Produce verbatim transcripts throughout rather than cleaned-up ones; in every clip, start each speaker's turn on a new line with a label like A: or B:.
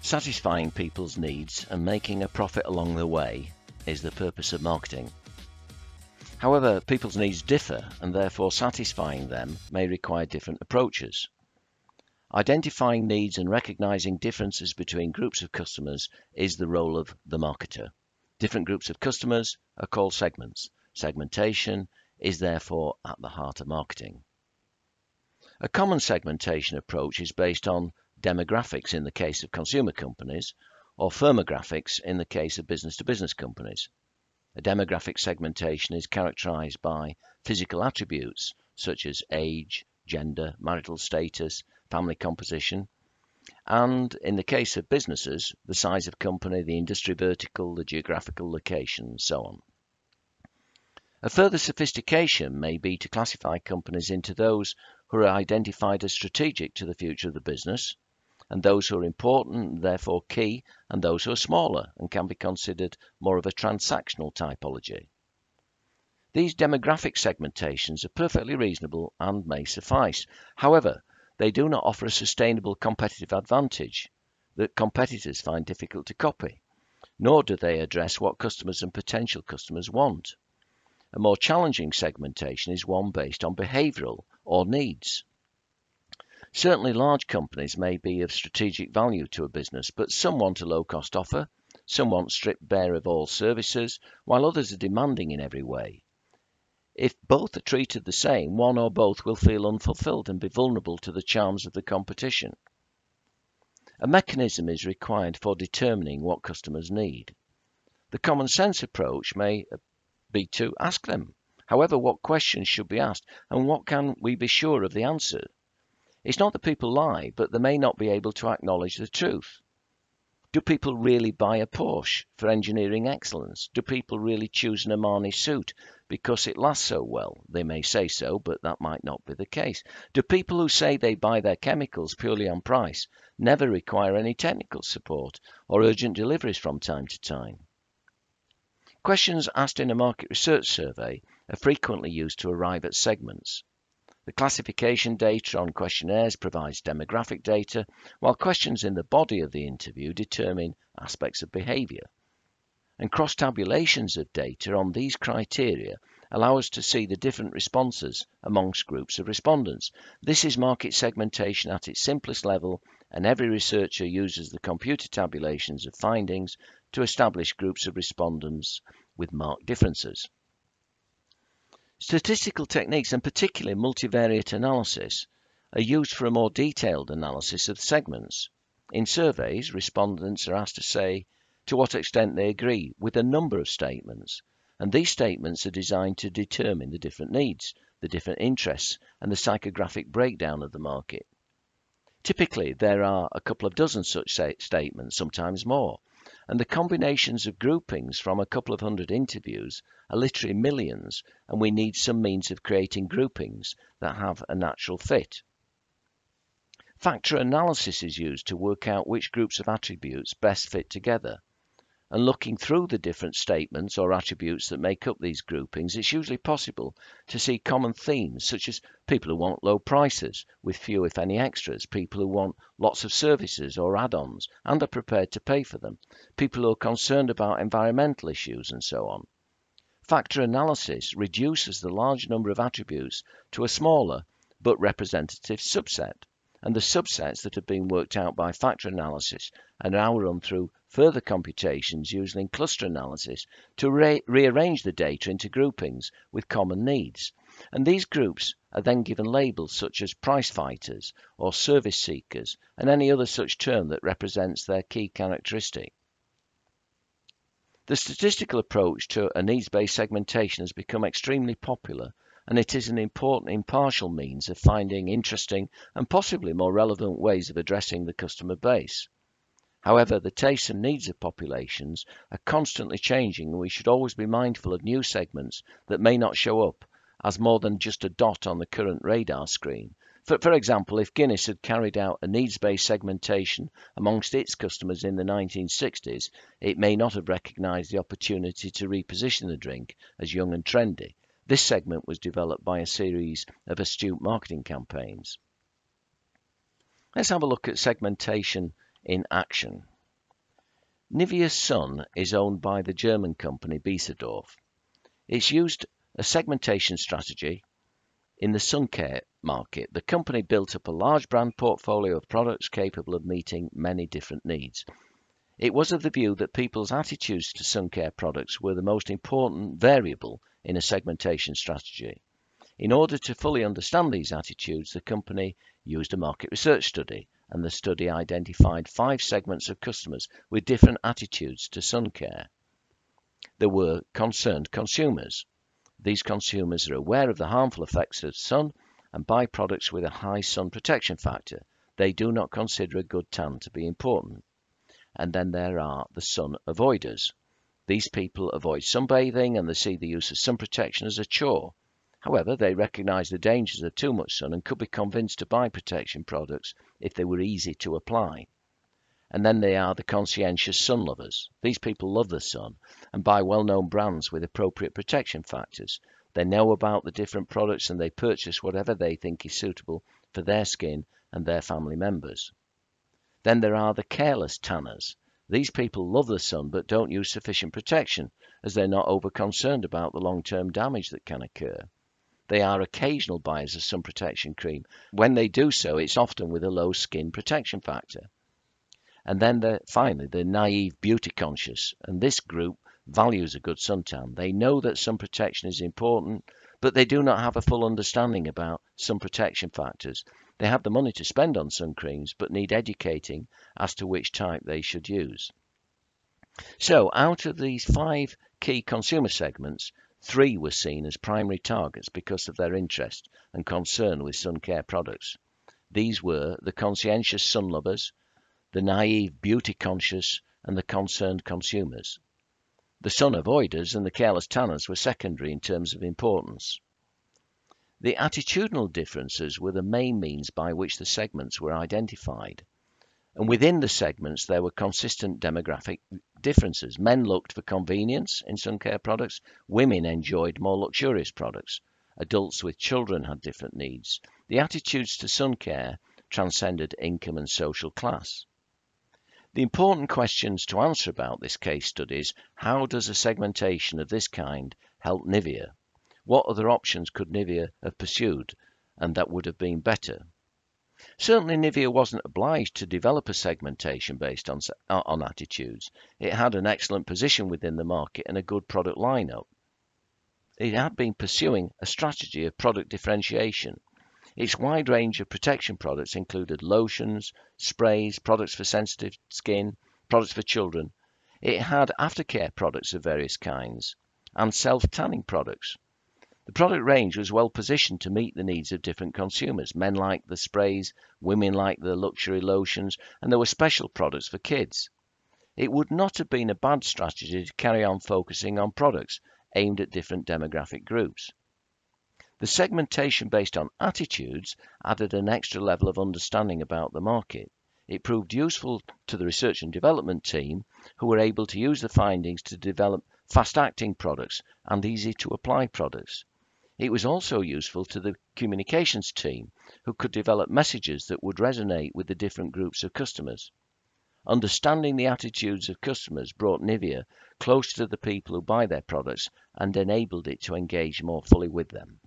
A: Satisfying people's needs and making a profit along the way is the purpose of marketing. However, people's needs differ, and therefore satisfying them may require different approaches. Identifying needs and recognizing differences between groups of customers is the role of the marketer. Different groups of customers are called segments. Segmentation is therefore at the heart of marketing. A common segmentation approach is based on demographics in the case of consumer companies, or firmographics in the case of business-to-business companies. A demographic segmentation is characterized by physical attributes such as age, gender, marital status, family composition, and in the case of businesses, the size of company, the industry vertical, the geographical location, and so on. A further sophistication may be to classify companies into those who are identified as strategic to the future of the business, and those who are important and therefore key, and those who are smaller and can be considered more of a transactional typology. These demographic segmentations are perfectly reasonable and may suffice. However, they do not offer a sustainable competitive advantage that competitors find difficult to copy, nor do they address what customers and potential customers want. A more challenging segmentation is one based on behavioral or needs. Certainly large companies may be of strategic value to a business, but some want a low-cost offer, some want stripped bare of all services, while others are demanding in every way. If both are treated the same, one or both will feel unfulfilled and be vulnerable to the charms of the competition. A mechanism is required for determining what customers need. The common sense approach may be to ask them. However, what questions should be asked, and what can we be sure of the answer? It's not that people lie, but they may not be able to acknowledge the truth. Do people really buy a Porsche for engineering excellence? Do people really choose an Armani suit because it lasts so well? They may say so, but that might not be the case. Do people who say they buy their chemicals purely on price never require any technical support or urgent deliveries from time to time? Questions asked in a market research survey are frequently used to arrive at segments. The classification data on questionnaires provides demographic data, while questions in the body of the interview determine aspects of behavior. And cross-tabulations of data on these criteria allow us to see the different responses amongst groups of respondents. This is market segmentation at its simplest level, and every researcher uses the computer tabulations of findings to establish groups of respondents with marked differences. Statistical techniques, and particularly multivariate analysis, are used for a more detailed analysis of segments. In surveys, respondents are asked to say to what extent they agree with a number of statements, and these statements are designed to determine the different needs, the different interests, and the psychographic breakdown of the market. Typically, there are a couple of dozen such statements, sometimes more, and the combinations of groupings from a couple of hundred interviews are literally millions, and we need some means of creating groupings that have a natural fit. Factor analysis is used to work out which groups of attributes best fit together, and looking through the different statements or attributes that make up these groupings, it's usually possible to see common themes, such as people who want low prices with few if any extras, people who want lots of services or add-ons and are prepared to pay for them, people who are concerned about environmental issues, and so on. Factor analysis reduces the large number of attributes to a smaller but representative subset, and the subsets that have been worked out by factor analysis are now run through further computations using cluster analysis to re rearrange the data into groupings with common needs. And these groups are then given labels such as price fighters or service seekers and any other such term that represents their key characteristic. The statistical approach to a needs-based segmentation has become extremely popular, and it is an important impartial means of finding interesting and possibly more relevant ways of addressing the customer base. However, the tastes and needs of populations are constantly changing, and we should always be mindful of new segments that may not show up as more than just a dot on the current radar screen. For, for example, if Guinness had carried out a needs-based segmentation amongst its customers in the nineteen sixties, it may not have recognised the opportunity to reposition the drink as young and trendy. This segment was developed by a series of astute marketing campaigns. Let's have a look at segmentation in action. Nivea Sun is owned by the German company Beiersdorf. It's used a segmentation strategy in the sun care market. The company built up a large brand portfolio of products capable of meeting many different needs. It was of the view that people's attitudes to sun care products were the most important variable in a segmentation strategy. In order to fully understand these attitudes, the company used a market research study, and the study identified five segments of customers with different attitudes to sun care. There were concerned consumers. These consumers are aware of the harmful effects of the sun and buy products with a high sun protection factor. They do not consider a good tan to be important. And then there are the sun avoiders. These people avoid sunbathing and they see the use of sun protection as a chore. However, they recognise the dangers of too much sun and could be convinced to buy protection products if they were easy to apply. And then they are the conscientious sun lovers. These people love the sun and buy well-known brands with appropriate protection factors. They know about the different products and they purchase whatever they think is suitable for their skin and their family members. Then there are the careless tanners. These people love the sun but don't use sufficient protection as they're not over-concerned about the long-term damage that can occur. They are occasional buyers of sun protection cream. When they do so, it's often with a low skin protection factor. And then the, finally, the naive beauty conscious, and this group values a good suntan. They know that sun protection is important, but they do not have a full understanding about sun protection factors. They have the money to spend on sun creams, but need educating as to which type they should use. So, out of these five key consumer segments, three were seen as primary targets because of their interest and concern with sun care products. These were the conscientious sun lovers, the naive beauty conscious, and the concerned consumers. The sun avoiders and the careless tanners were secondary in terms of importance. The attitudinal differences were the main means by which the segments were identified. And within the segments there were consistent demographic differences. Men looked for convenience in sun care products. Women enjoyed more luxurious products. Adults with children had different needs. The attitudes to sun care transcended income and social class. The important questions to answer about this case study is: how does a segmentation of this kind help Nivea? What other options could Nivea have pursued and that would have been better? Certainly Nivea wasn't obliged to develop a segmentation based on, on attitudes. It had an excellent position within the market and a good product lineup. It had been pursuing a strategy of product differentiation. Its wide range of protection products included lotions, sprays, products for sensitive skin, products for children. It had aftercare products of various kinds and self-tanning products. The product range was well positioned to meet the needs of different consumers. Men liked the sprays, women liked the luxury lotions, and there were special products for kids. It would not have been a bad strategy to carry on focusing on products aimed at different demographic groups. The segmentation based on attitudes added an extra level of understanding about the market. It proved useful to the research and development team, who were able to use the findings to develop fast-acting products and easy-to-apply products. It was also useful to the communications team, who could develop messages that would resonate with the different groups of customers. Understanding the attitudes of customers brought Nivea closer to the people who buy their products and enabled it to engage more fully with them.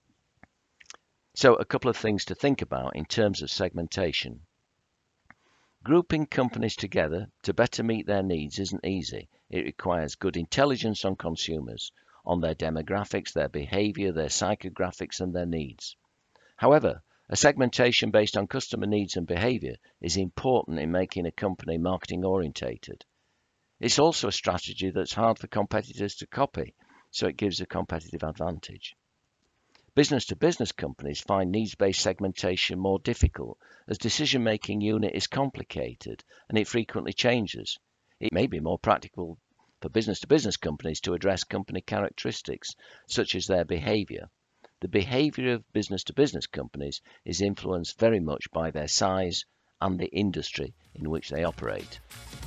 A: So, a couple of things to think about in terms of segmentation. Grouping companies together to better meet their needs isn't easy. It requires good intelligence on consumers, on their demographics, their behavior, their psychographics, and their needs. However, a segmentation based on customer needs and behavior is important in making a company marketing orientated. It's also a strategy that's hard for competitors to copy, so it gives a competitive advantage. Business-to-business companies find needs-based segmentation more difficult, as decision-making unit is complicated and it frequently changes. It may be more practical for business-to-business companies to address company characteristics, such as their behavior. The behavior of business-to-business companies is influenced very much by their size and the industry in which they operate.